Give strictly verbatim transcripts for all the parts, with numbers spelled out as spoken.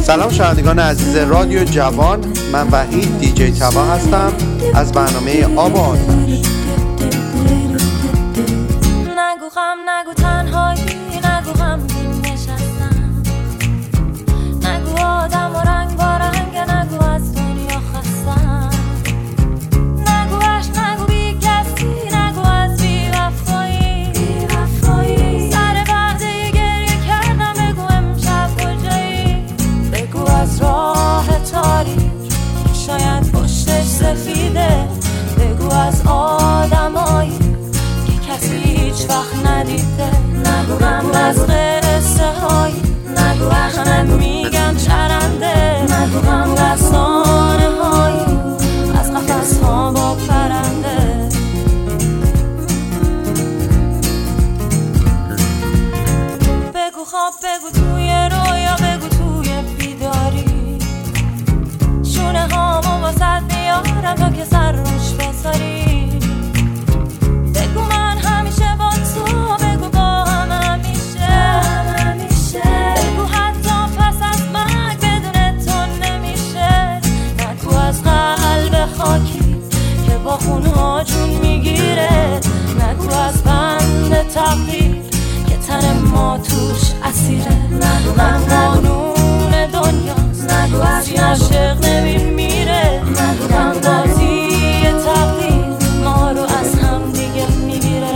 سلام شنوندگان عزیز رادیو جوان، من وحید دیجی تبا هستم از برنامه آب و آتش. نگو غم، نگو تنهایی، نگو غمگین نشستم، نگو آدم و رنگ با رنگ، نگو از دنیا خستم، نگو عشق، نگو بی کسی، نگو از بی وفایی، بی وفایی. سر وعده گریه کردم، بگو امشب کجایی، بگو از راه تاریک شاید پشتش سفیده، بگو از آدمایی کسی هیچ وقت ندیده، نگو غم از قصه هایی، نگو احمد میگن چرنده، نگو غم رسانه هایی از قفس ها با پرنده. بگو خواب، بگو توی رویا، بگو توی بیداری، شونه هامو واسد میارم تا که سر روش بذاری، بگو من همیشه با تو، بگو با هم همیشه، بگو حتی پس از مرگ بدون تو نمیشه، نگو از قلب خاکی که با خونها جون میگیره، نگو از بند تقدیر که تن ما توش اسیره، نگو من قانون دنیاست، نگو از این عاشق نمیمیره، نگو من بازی تقدیر ما رو از هم دیگه میگیره.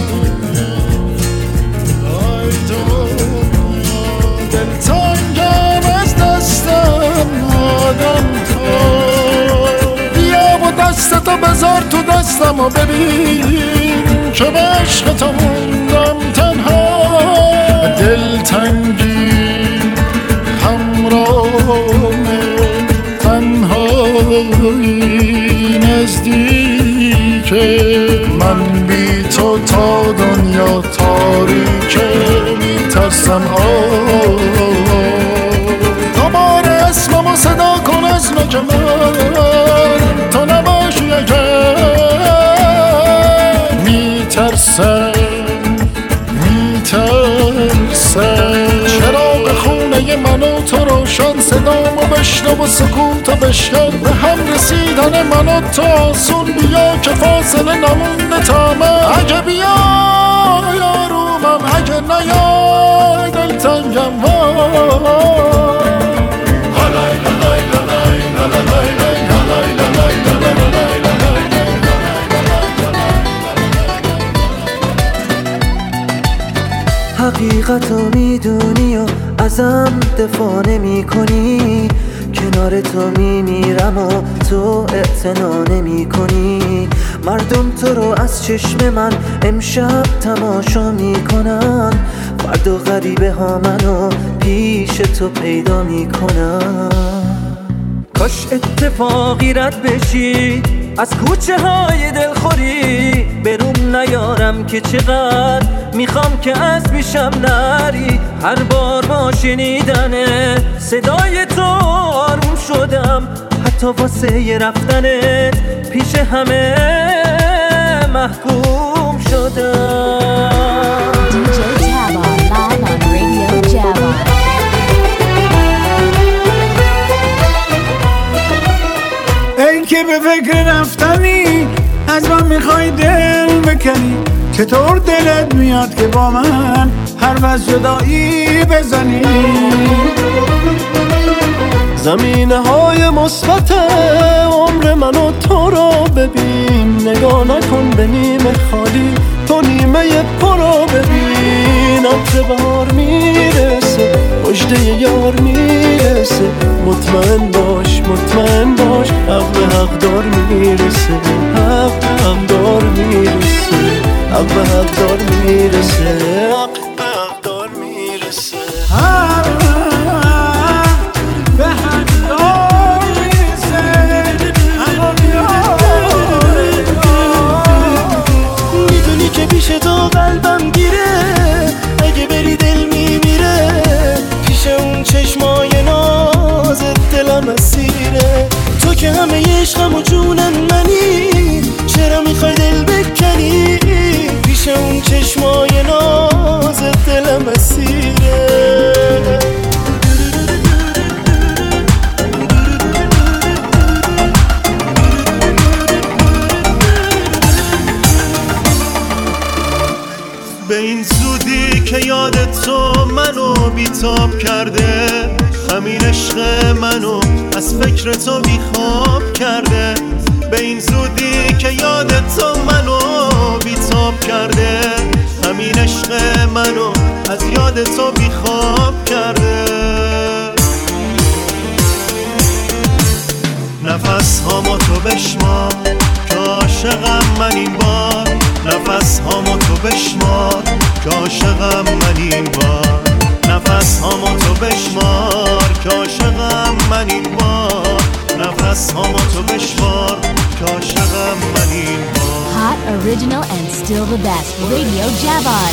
دلتنگم از دستم آدم تو، بیا و دستتو بذار تو دستم و ببین که به عشق تو موندم تنها، دلتنگی همراهمه، تنهایی نزدیکه، من بی تو تا دنیا تاریکه، میترسم دوباره اسممو صدا کن از نوک من، تو نباشی اگر، میترسم میترسم چراغ خونه من و تو روشن، صدامو بشنو و سکوتو بشکن، به هم رسیدن من و تو آسون، بیا که فاصله نمونده تا من، اگه بیا یارومم، اگه نیای دلتنگم حقیقتو میدونی و ازم دفاع نمی کنی، کنار تو میمیرم و تو اعتنا نمی کنی، مردم تو رو از چشم من امشب تماشا میکنن، فردا غریبه ها منو پیش تو پیدا میکنن، کاش اتفاقی رد بشی از کوچه های دلخوری، بروم نیارم که چقدر میخوام که از پیشم نری، هر بار با شنیدن صدای تو آروم شدم، حتی واسه رفتنت پیش همه محکوم شدم. دیجی تبا live on Radio Java. ای که به فکر رفتنی از من میخوای دل بکنی، چطور دلت میاد که با من هر وز جدایی بزنی، زمینه های مثبت عمر من و تو رو ببین، نگاه نکن به نیمه خالی، تو نیمه پرو ببین، عطر بهار میرسه، مژده یار میرسه، مطمئن باش مطمئن باش، حق به حق دار میرسه، حق به حق دار میرسه، حق به حق دار میرسه، حق به حق دار میرسه، حق به حق دار میرسه، میدونی که پیش تو قلبم گیره، اگه بری دل میمیره، پیش اون چشمای نازت دلم اسیره، تو که همه عشقم و جونم منی، چرا میخوای دل بکنی، پیش اون چشمای نازت منو بیتاب کرده، همین عشق منو از فکر تو بیخواب کرده. به این زودی که یاد تو منو بیتاب کرده، همین عشق منو از یاد تو بیخواب کرده. نفس هامو تو بشمار که عاشقم من این بار، نفس هامو تو بشمار که عاشقم من این بار، نفس هامو تو بشمار که عاشقم من این بار، نفس هامو تو بشمار که عاشقم من این بار. Hot, original and still the best. Radio Javon.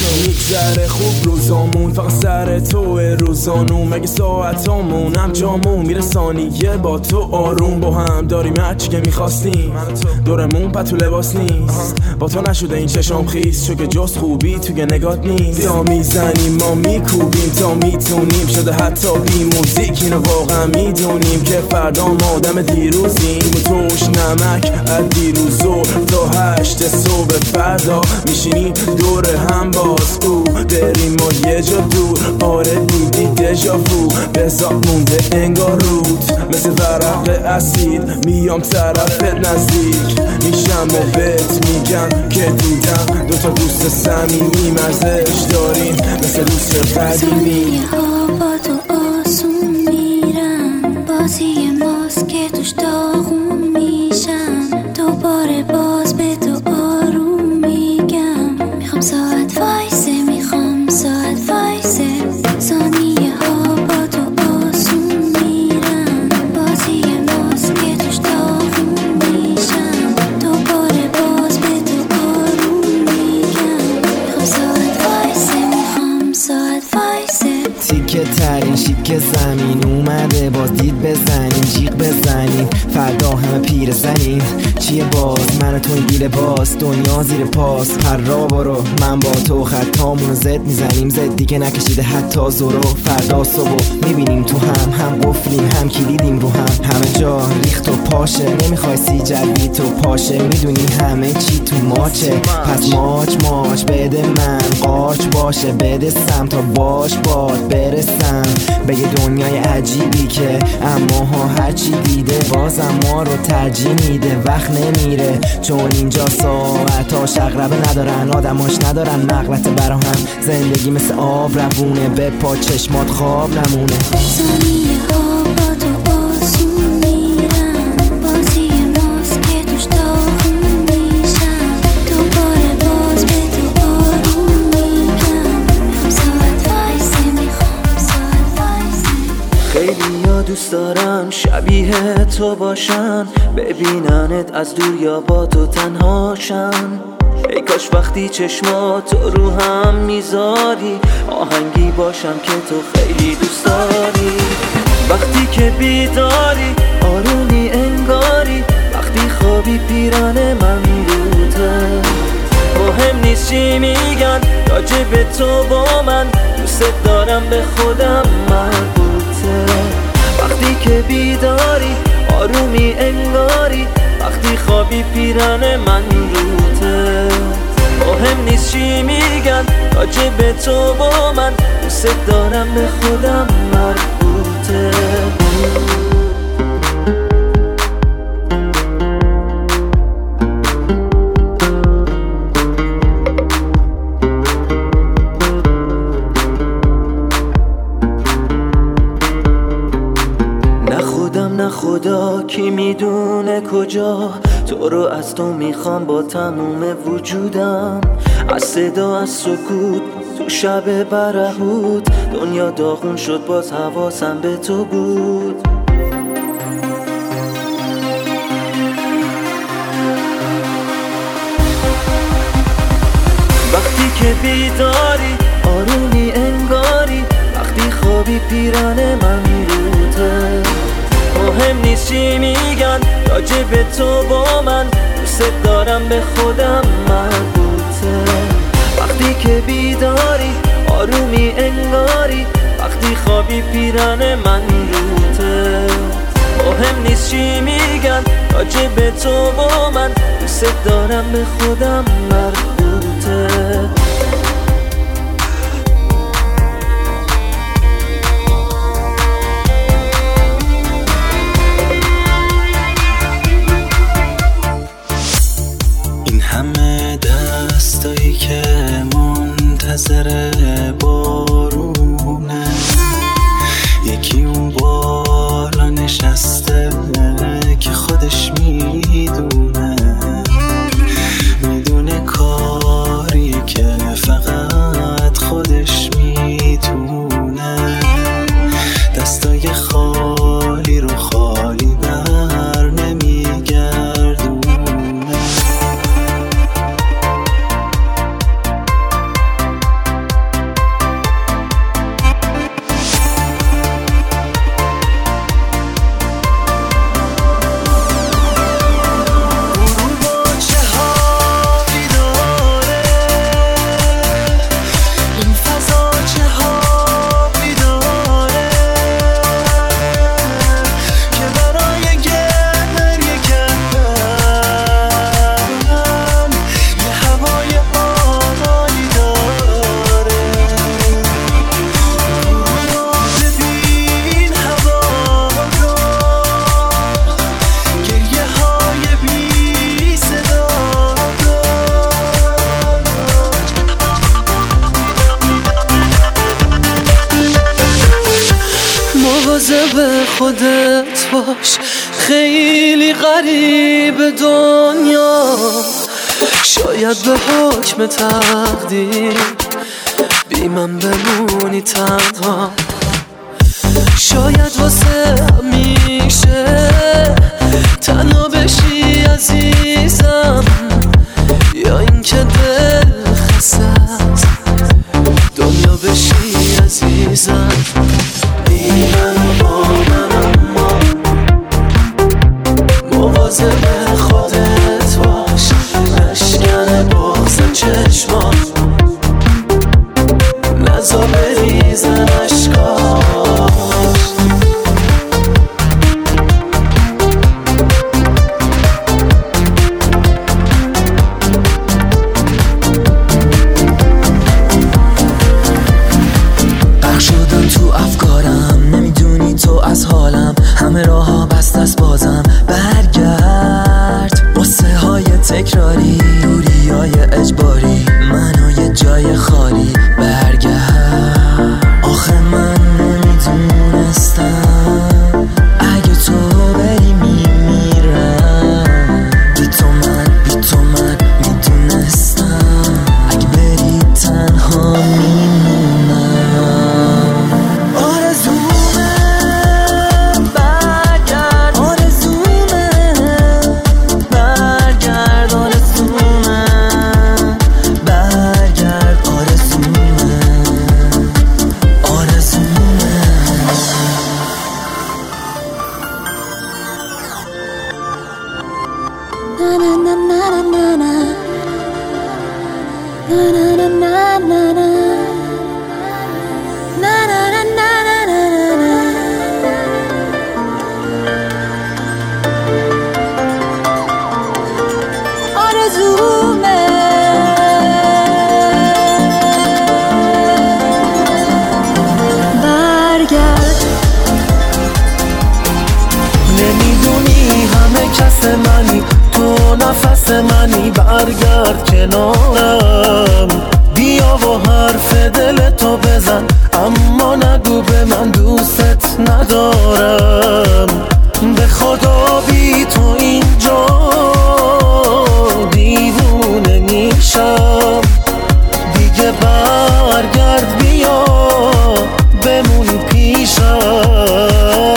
میگذره خوب روزامون، فقط سر توه روزانو، مگه ساعتامون هم جامون میره ثانیه با تو آروم. با هم داریم هرچی که میخواستیم، دورمون پتو لباس نیست، با تو نشده این چشام خیز، چون که جز خوبی توی نگات نیست. تا میزنیم ما میکوبیم تا میتونیم، شده حتی بی موزیک اینو واقعا میدونیم که فردا ما آدم دیروزیم. و توش نمک از دیروزو تا هشت صبح فردا میشینیم دور هم باز، او بریم ما یه جا دور. آره دیدی دژاوو بزاق مونده انگار رود، مثل ورق اسید میام طرفت نزدیک میشم و بهت میگم که دیدم دوتا دوست صمیمی مرزش داریم مثل دوست قدیمی. ها با تو آسون میرن، بازی ماست که توش داغون میشن، دوباره باز به تو آروم میگم، میخوام ساعت وایسه، میخوام ساعت وایسه. ثانیه ها با تو آسون میرن، بازی ماست که توش داغون میشن، دوباره باز به تو آروم میگم، میخوام ساعت وایسه، میخوام ساعت وایسه. تیکه ترین شیک زمین اومده، باز دید بزنیم جیغ بزنیم، فردا همه پیر زنیم. چیه باز من و تو این گیل باز، دنیا زیر پاس پر را برو، من با تو خطامونو زد میزنیم، زدی که نکشیده حتی زورو. فردا صبح میبینیم تو هم هم قفلیم هم کلیدیم رو هم، همه جا ریخت و پاشه، نمیخوای سی جلبی تو پاشه، میدونی همه چی تو ماچه. پس ماچ ماچ بده من قاچ باشه، بده سم تا باش باد برسم به یه دنیای عجیبی که اما ها هرچی دیده بازم ما رو ترجیح میده. وقت نمیره چون اینجا ساعتا شقربه ندارن، آدماش ندارن مغلطه برا هم، زندگی مثل آب روونه، به پا چشمات خواب نمونه. ثانیه ها با تو آسون میرن، بازی ماست که توش داغون میشن، دوباره باز به تو آروم میگم، میخوام ساعت وایسه، میخوام ساعت وایسه. خیلی ها دوست دارم شبیه تو باشن، ببیننت از دور یا با تو تنهاشن. ای کاش وقتی چشمات رو هم میذاری آهنگی باشم که تو خیلی دوست داری. وقتی که بیداری آرومی انگاری، وقتی خوابی پیران من روته. مهم نیست چی میگن راجع به تو با من، دوست دارم به خودم مربوطه. وقتی که بیداری آرومی انگاری، وقتی خوابی پیران من روته. مهم نیست چی میگن راجع به تو با من، دوست دارم به خودم مربوطه. خدا کی میدونه کجا تو رو از تو میخوام با تموم وجودم. از صدا از سکوت تو شب برهوت، دنیا داغون شد باز حواسم به تو بود. وقتی که بیداری آرومی انگاری، وقتی خوابی پیران من روته. مهم نیست چی میگن راجع به تو با من، دوست دارم به خودم مربوطه. وقتی که بیداری آرومی انگاری، وقتی خوابی پیران من روته. مهم نیست چی میگن راجع به تو با من، دوست دارم به خودم مربوطه. مواظب خودت باش، خیلی غریب دنیا، شاید به حکم تقدیر بی من بمونی تنها، شاید واسه همیشه تنها بشی عزیزم، یا اینکه دل خستت دنیا بشی عزیزم. بی من و با من اما مواظب خودت باش، نشکن بغض چشمان، نزا بریزن اشکاش. از حالم همه راه ها بست از بازم، برگرد قصه های تکراری، دوری های اجباری، منو یه جای خالی، برگرد. آخه من نمیدونستم اگه تو بری میمیرم، بی تو من بی تو من میدونستم اگه بری تنها میمونم. منی تو نفس منی، برگرد کنارم، بیا و حرف دل تو بزن، اما نگو به من دوست ندارم. به خدا بی تو اینجا دیوونه میشم، دیگه برگرد بیا بمون پیشم.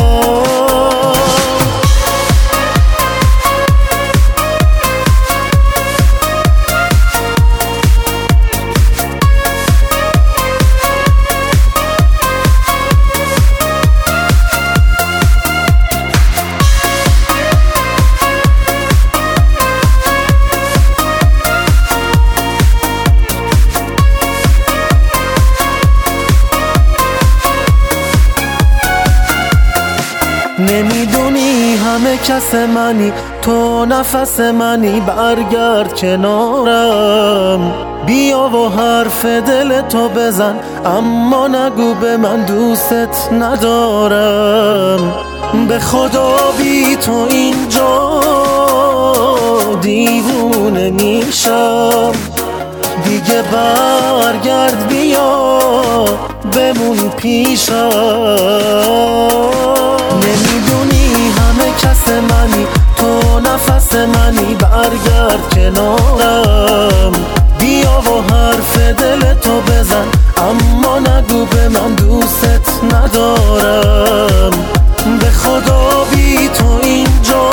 نمیدونی همه کس منی تو نفس منی، برگرد کنارم، بیا و حرف دل تو بزن، اما نگو به من دوست ندارم. به خدا بی تو اینجا دیوونه میشم، دیگه برگرد بیا بمون پیشم. نمیدونی همه کس منی تو نفس منی، برگرد کنارم، بیا و حرف دل تو بزن، اما نگو به من دوست ندارم. به خدا بی تو اینجا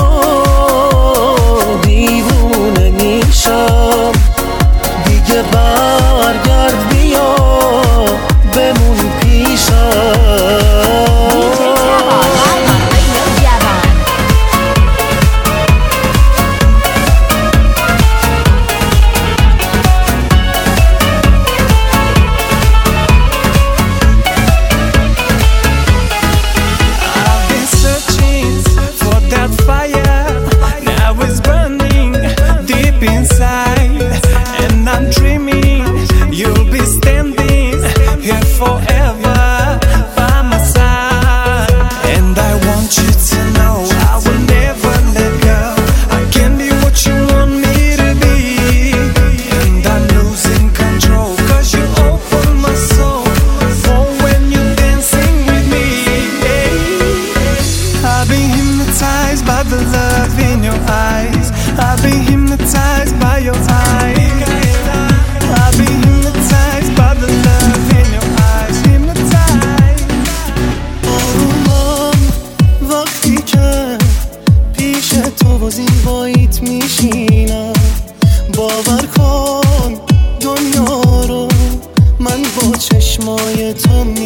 دیوونه میشم، دیگه برگرد بیا بمون پیشم. For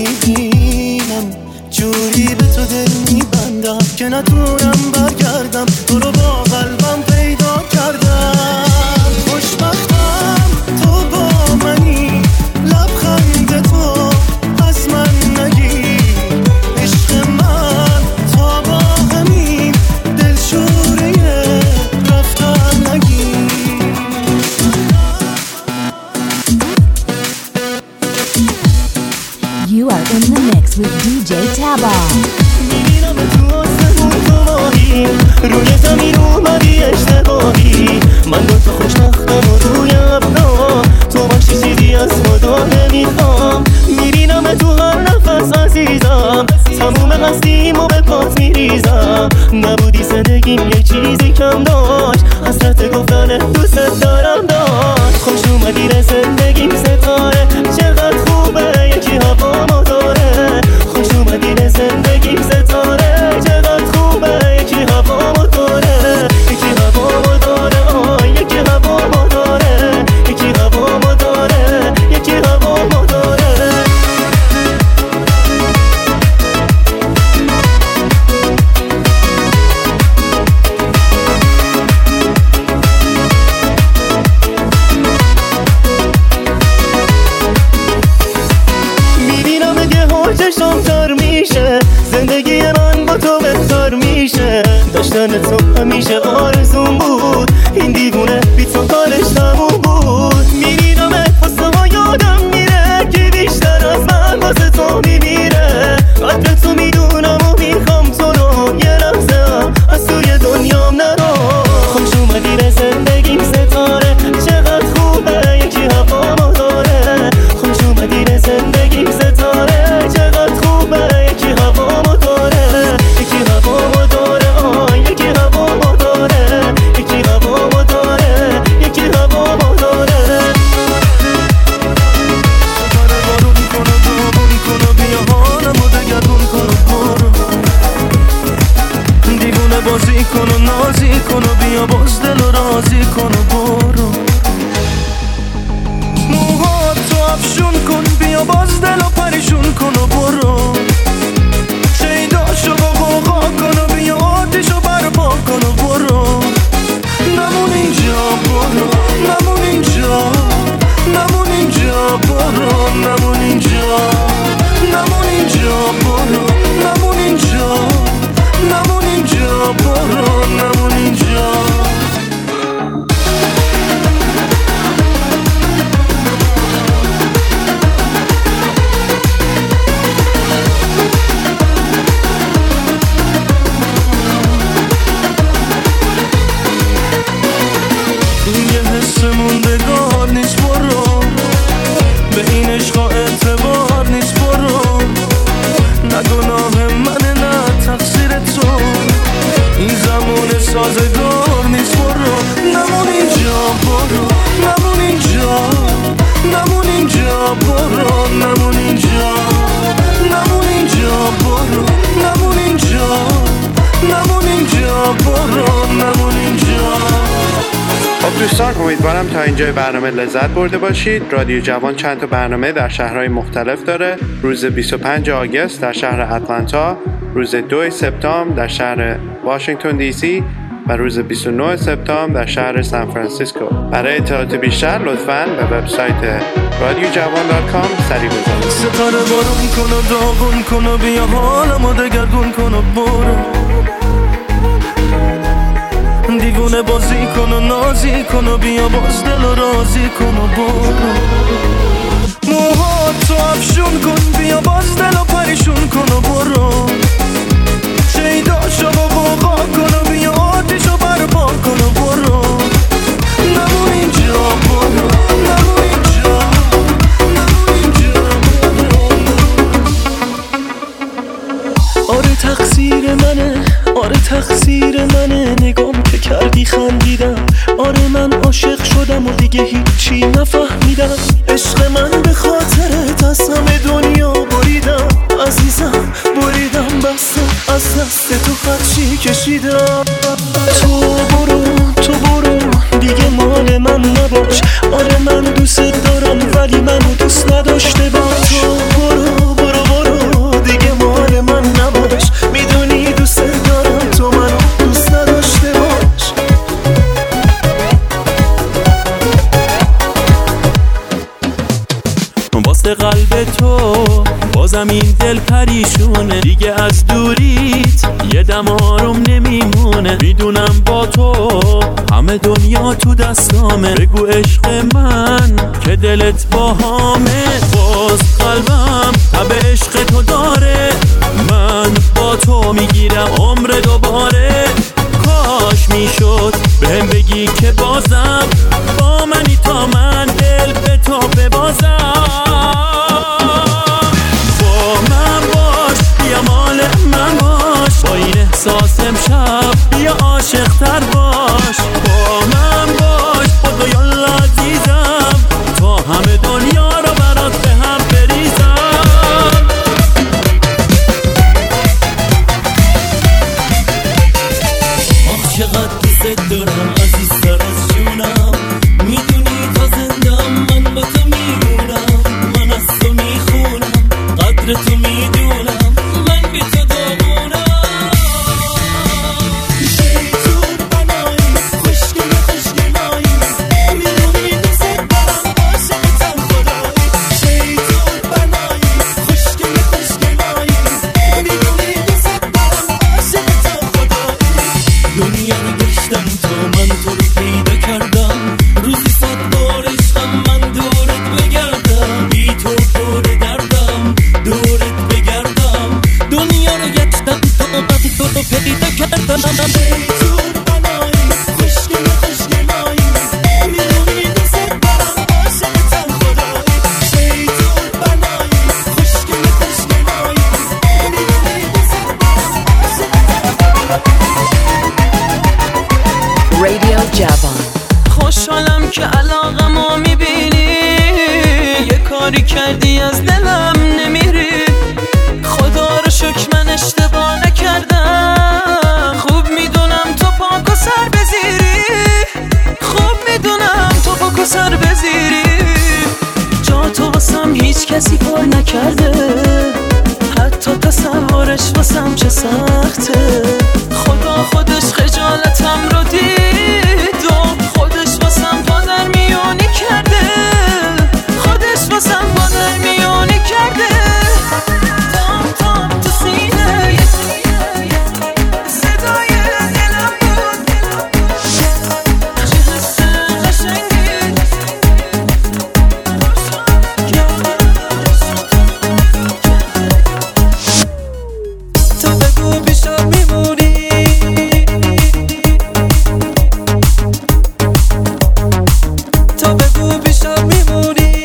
میبینم جوری به تو دل میبندم که نتونم برگردم تو رو با قلبم پیدا کردم خوشبختم تو با منی لبخند تو از من نگی عشق من تا با همین دلشوره رفتن نگی You are in the mix with دی جی Taba. میبینم تو آسمون تو ماهی روی زمین اومدی اشتباهی من با تو خوشبختم و روی ابرا تو باشی چیزی از خدا نمیخوام میبینم تو هر نفس عزیزم تموم هستیم و به پات میریزم نبودی زندگیم یه چیزی کم داشت حسرت گفتن دوست دارم داشت خوش اومدی به زندگیم ستاره چقدر خوبه یکی هوا داره خوش اومدی به زندگیم ستاره چقدر خوبه یکی هوا داره یکی هوا داره آه یکی هوا داره یکی هوا داره یکی هوا داره چشم تر میشه زندگی من با تو بهتر میشه داشتن تو همیشه آرزون بود این دیوونه بی تو کارش تموم بود میبینم حسه ها یادم میره که بیشتر از من واسه تو میمیره قدر تو میدونم و میخوام تو رو یه لحظه هم از توی دنیام نرو خوش اومدی به زندگیم ستاره چقدر خوبه یکی هوا داره خوش اومدی به زندگیم ستاره چقدر خوبه یکی هوا داره یکی هوا داره آه یکی هوا داره یکی هوا داره یکی هوا داره ستاره بارون کن و دامون کن و بیا حالمو دگرگون کن و برو دیوونه بازی کن و نازی کن و بیا باز دل و رازی کن و برو موهاتو افشون کن بیا باز دل و پریشون کن و برو شیداشو با قوقا کن و بیا آتیشو برپا کن و برو نمون اینجا برو نمون اینجا نمون اینجا برو نمون اینجا نمون اینجا برو نمون اینجا نمون اینجا برو نمون اینجا موندگار نیست برو به این عشقا اعتبار نیست برو نه گناه منه نه تقصیر تو این زمان سازگار نیست برو نمون اینجا برو نمون اینجا نمون اینجا برو نمون اینجا نمون اینجا برو نمون اینجا نمون اینجا برو نمون اینجا خب دوستان امیدوارم تا اینجای برنامه لذت برده باشید. رادیو جوان چند تا برنامه در شهرهای مختلف داره. روز بیست و پنجم آگوست در شهر اتلانتا، روز دوم سپتامبر در شهر واشنگتن دی سی و روز بیست و نهم سپتامبر در شهر سان فرانسیسکو. برای اطلاعات بیشتر لطفاً به وبسایت رادیو جوان دات کام سری بزنید. ستاره بارون کن و داغون کن و بیا حالمو دگرگون کن و برو دیوونه بازی کن و نازی کن و بیا باز دل و رازی کن و برو موهاتو افشون کن بیا باز دل و پریشون کن و برو شیداشو با قوقا کن و بیا آتیشو برپا کن و برو نمون اینجا برو نمون اینجا نمون اینجا برو آره تقصیر منه آره تقصیر منه نگام که کردی خندیدم آره من عاشق شدم و دیگه هیچی نفهمیدم عشق من به خاطرت از همه دنیا بریدم عزیزم بریدم بسته از دست تو خدشی کشیدم تو برو تو برو دیگه مال من نباش آره من دوست دارم ولی منو دوست نداشته باش تو برو برو برو واسم این دل پریشونه، دیگه از دوریت یه دم آروم نمیمونه. میدونم با تو همه دنیا تو دستامه، بگو عشق من که دلت باهامه. باز قلبم تب عشق تو داره، من با تو میگیرم عمر دوباره. کاش میشد بهم بگی که بازم با منی تا من دل به تو ببازم. با من باش بیا مال من باش، با این احساس امشب بیا عاشق تر باش. با من باش خدا یالا عزیزم، تا همه دنیا رو برات به هم بریزم. آخ چقدر دوست دارم عزیزتر از جونم، میدونی تا زندم من با تو میمونم. من از تو میخونم قدر تو میدونم، من بی تو داغونم. شیطون بنایی خوشگل خوشگلایی، میدونی دوست دارم عاشقتم خدایی. شیطون بنایی خوشگل خوشگلایی، میدونی دوست دارم عاشقتم خدایی. دنیا رو گشتم تا من تو رو پیدا کردم، روزی صد بار عشقم من دورت بگردم. بی تو پر دردم دورت بگردم، دنیا رو گشتم تا من تو رو پیدا کردم. شیطون بنایی خوشگل خوشگلایی، میدونی دوست دارم عاشقتم خدایی. شیطون بنایی خوشگل خوشگلایی، میدونی دوست دارم عاشقتم خدایی. Radio Javan. خوشحالم که علاقمو میبینی، یه کاری کردی از دلم نمیری. خدا رو شکر من اشتباه نکردم، خوب میدونم تو پاک و سر بزیری. خوب میدونم تو پاک و سر بزیری. جا تو واسم هیچ کسی پر نکرده، حتی تصورش واسم چه سخته. خدا خودش خجالتم رو دید و خودش واسم پادر میونی کرده. خودش واسم پادر میونی کرده. تام تام تو سینه صدای دلم بود، چه حس قشنگی. تو بگو بیشتر میمونی، تو بگو بیشتر میمونی.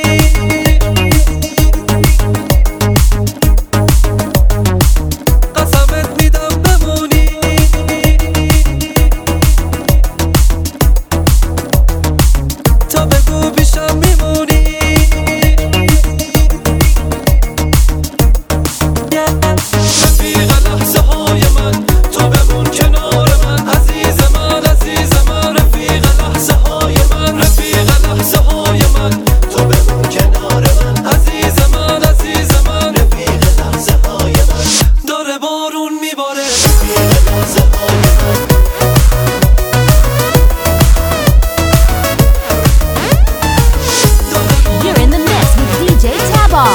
قسمت میدم بمونی، تو بگو بیشتر میمونی. رفیق لحظه های من تو بمون کنار من، عزیز من عزیز من. رفیق لحظه های من، رفیق لحظه های من تو بمون کنار من، عزیز من عزیز من. رفیق لحظه های من داره بارون میباره. رفیق لحظه های من You're in the mix with D J Tabar.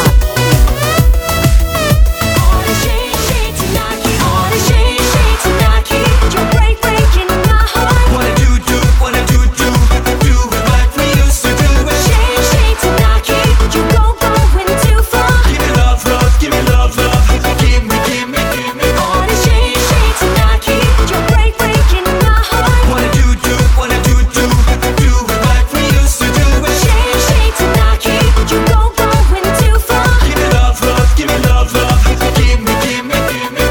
Wanna do do, wanna do do, do it like we used to do it. Give me love, love, give me love, love. Give me, give me, give me. Wanna do do, wanna do do, do it like we used to do it. Give me love, love, give me love, love. Give me, give me, give me.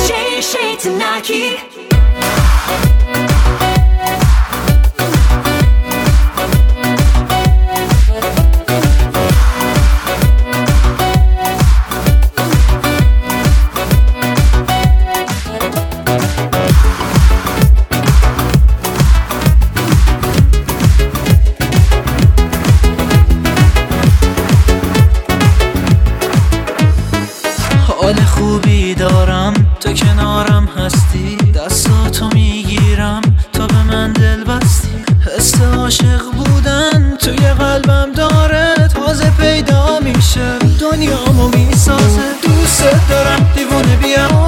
حال خوبی دارم تو کنارم هستی، دستاتو میگیرم تا به من دل بستی. حس عاشق بودن توی قلبم داره، تازه پیدا میشه دنیامو میسازه. دوست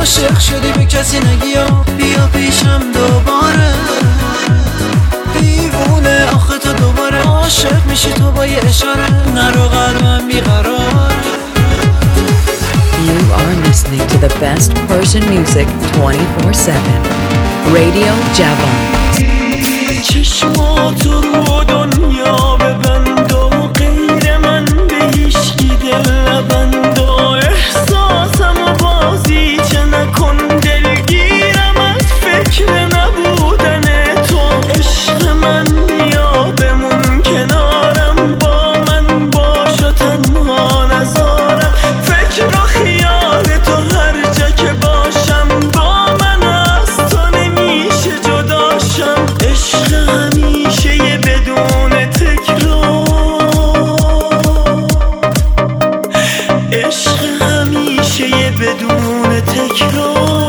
عاشق شدی به کسی نگی و بیا پیشم دوباره دیوونه آخه تو دوباره عاشق میشی تو با یه اشاره نرو قلبم بیقرار. You are listening to the best Persian music twenty-four seven. Radio Javan. چشماتو رو دنیا ببند و غیر من به هیچکی دل نبند و احساسم و بازیچه نکن دلگیرم از فکر نبودن تو عشق من بیا بمون کنارم با من باش و تنها نذارم فکر و خیال تو هر جا که باشم با من از تو نمیشه جداشم عشق همیشه یه بدون تکرار عشق همیشه یه بدون تکرار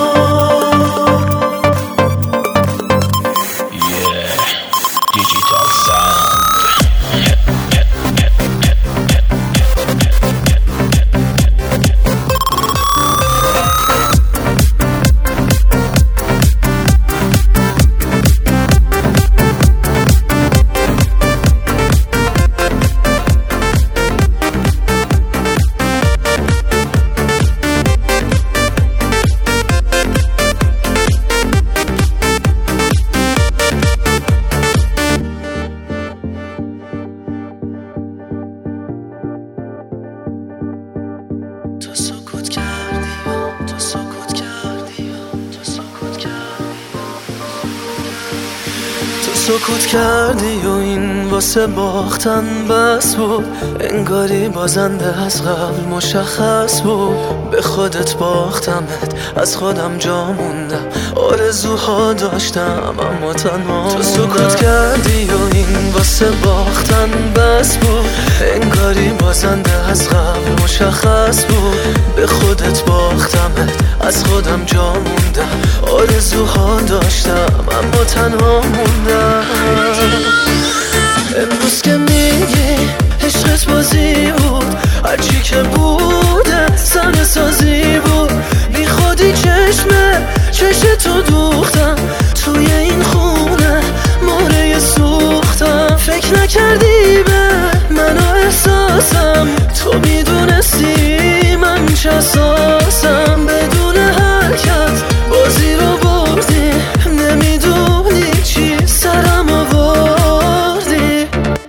سکوت کردی و این واسه باختن بس بود انگاری بازنده از قبل مشخص بود به خودت باختمت از خودم جا موندم آرزوها داشتم اما تنها تو سکوت کردی و این واسه باختن بس بود انگاری بازنده از قبل مشخص بود به خودت باختمت از خودم جا موندم آرزوها داشتم اما تنها موندم. امروز که میگی عشقت بازی بود هرچی که بوده سن سازی بود بی خودی چشمه چشم تو دوختم توی این خونه مهره سوختم فکر نکردی به من و احساسم تو میدونستی من چه اساسم بدون حرکت بازی رو بردی نمیدونی چی سرم آوردی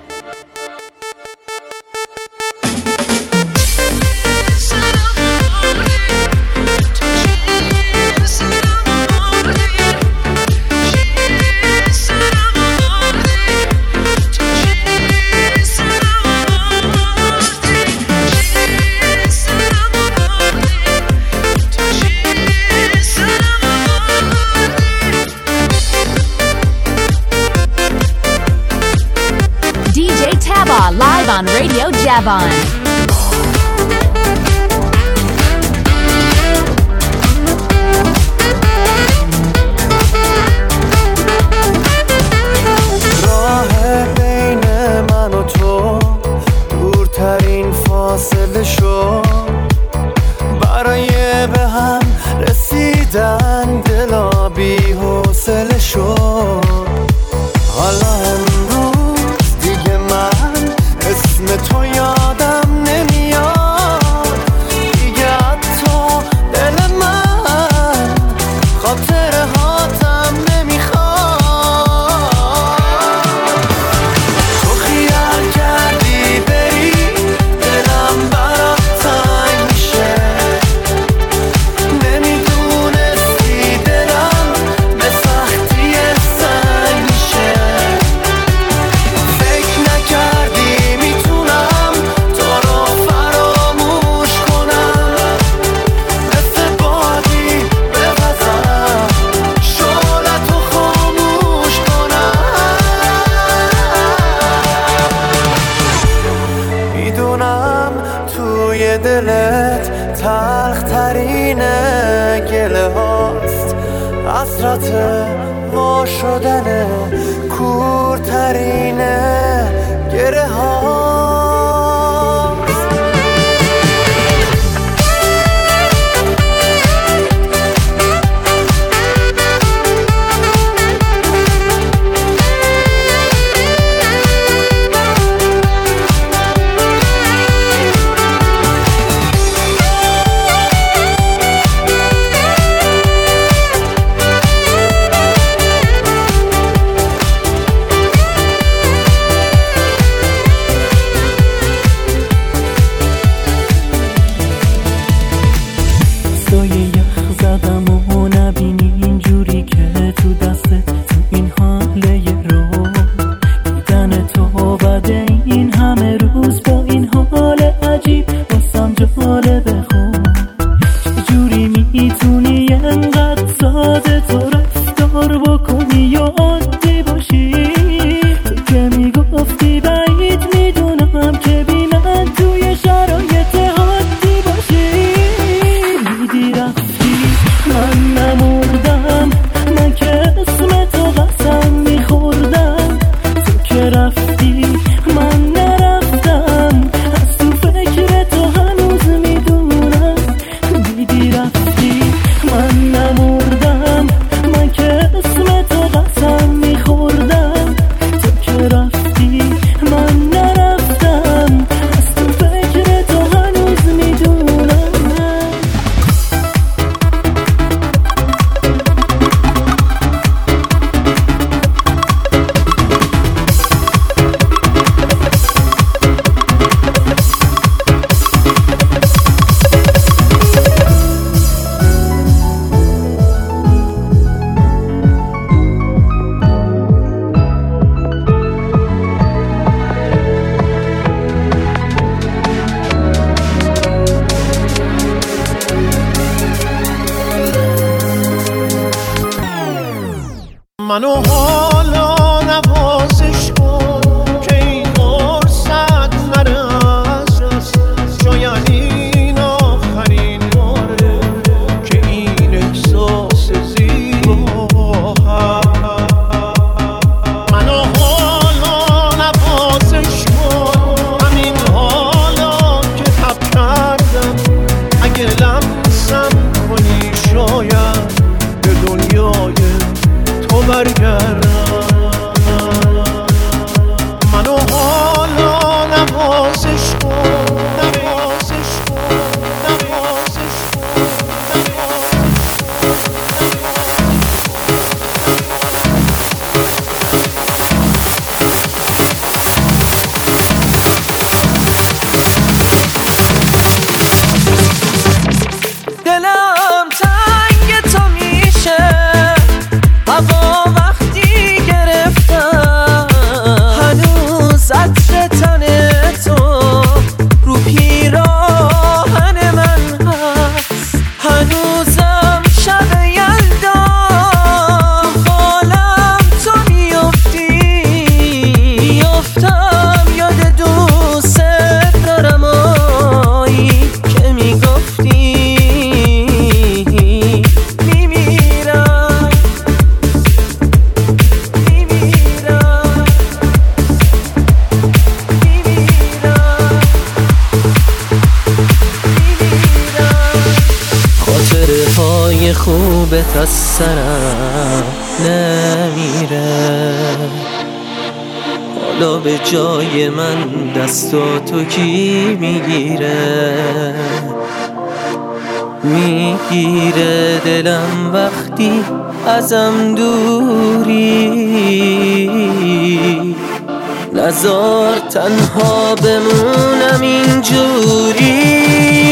Live on Radio Javan. راه بین من و تو دورترین فاصله شد برای به هم رسیدن دلا بی حوصله شد حالا امروز دیگه من اسم تو یادم نمیاد دیگه حتی دل من خاطره هاتم نمیخواد تو خیال کردی بری دلم برات تنگ میشه نمیدونستی دلم به سختی سنگ میشه فکر نکردی میتونم تو رو فراموش کنم مثل بادی بپزنم شعلتو خاموش کنم میدونم توی دلت تلخ ترینه گله هاست حسرت وا شدن کورترینه گره هاست رفتی من نمردم، من که اسم تو قسم میخوردم. تو که رفتی من نرفتم، از تو فکر تو هنوز میدونم. منو حالا نوازش کن که این فرصت نره از دست. شاید این آخرین باره که این احساس زیبا هست. منو حالا نوازش کن، همین حالا که تب کردم. اگه لمسم کنی شاید به دنیای تو برگردم. منو حالا نوازش کن، نوازش کن، نوازش کن. دلم تنگ تو میشه، هوا وقتی گرفتم. هنوز عطر تن تو رو پیراهن من هست. هنوزم شب یلدا تو حالم تو میافتی. میافتم یاد دوست دارم آیی که میگفتی. خوبت از سرم نمیره. حالا به جای من دستاتو کی میگیره؟ میگیره دلم وقتی ازم دوری. نذار تنها بمونم اینجوری.